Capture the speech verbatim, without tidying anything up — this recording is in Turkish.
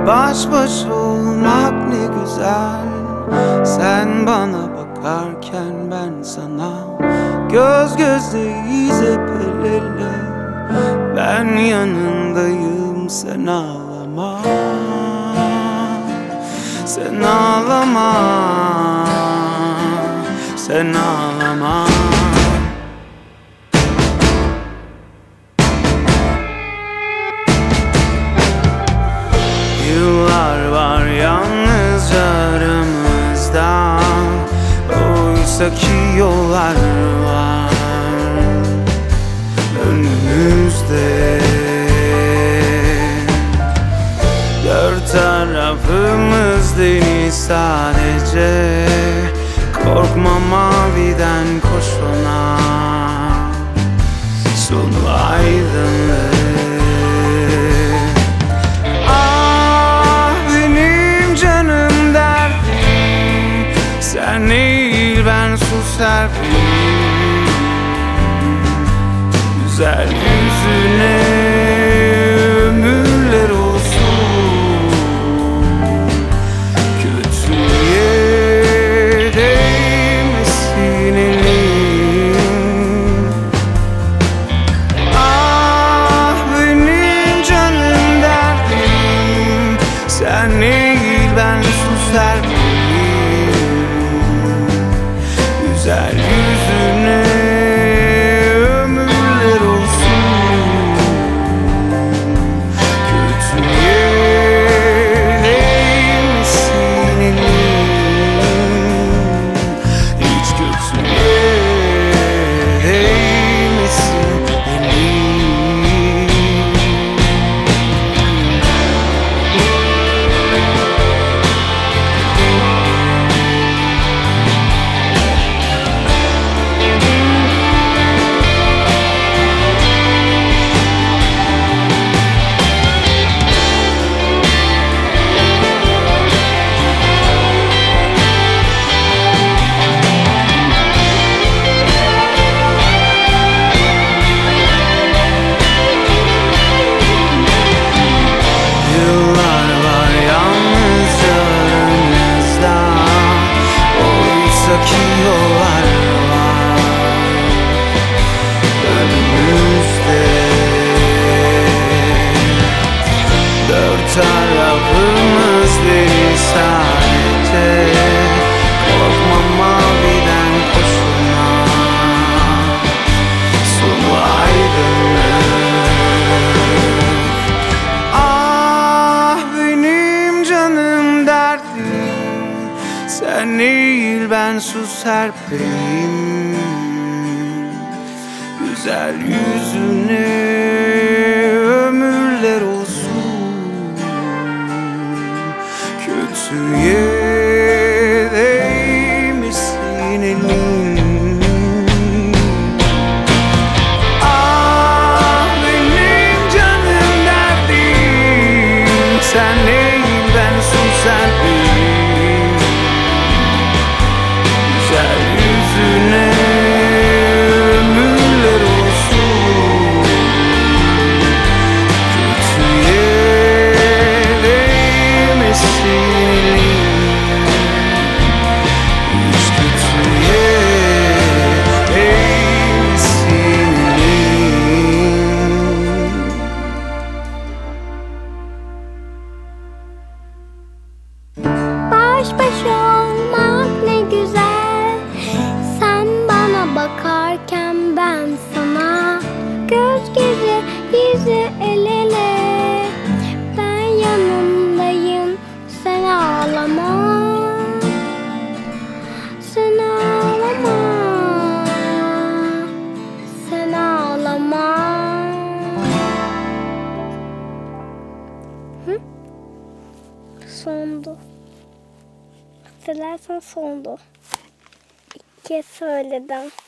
Baş başa olmak ne güzel. Sen bana bakarken ben sana. Göz gözeyiz hep el ele. Ben yanındayım, sen ağlama. Sen ağlama. Sen ağlama. Yıllar var yalnızca aramızda, oysa ki yollar var önümüzde. Dört tarafımız deniz sadece. Korkma maviden, koş ona. Sonu aydınlık. Sen değil ben susar güzel yüzüne ömürler olsun. Kötüye değmesin elin. Ah benim canım derdim. Sen değil ben susar güzel yüzüne ömürler olsun. Kötüye değmesin elin. Hiç kötüye değmesin elin. Tarafımız deniz sadece. Korkma maviden, koş ona. Sonu aydınlık. Ah benim canım derdim. Sen değil ben su serpeyim güzel yüzüne ömürler olsun. Kötüye değmesin elin. Ah benim canım derdim. Sen değil ben susar değilim. Güzel yüzüne ömürler olsun. Kötüye değmesin. Baş başa olmak ne güzel. Sen bana bakarken ben sana. Göz göze yüzü el ele. Ben yanındayım, sen ağlama. Sen ağlama. Sen ağlama. Hı? Sondu. Hatırlarsan sondu. İki kez söyledim.